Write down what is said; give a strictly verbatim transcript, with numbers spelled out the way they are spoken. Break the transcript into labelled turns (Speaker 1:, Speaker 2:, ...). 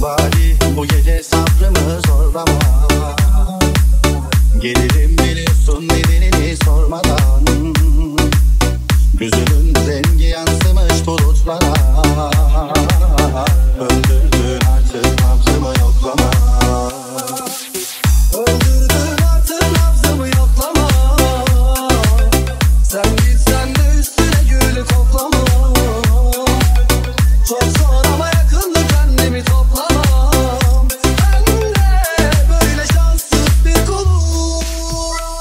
Speaker 1: vali, bu gece sabrımı zorlama. Gelirim biliyorsun nedenini sormadan. Güzel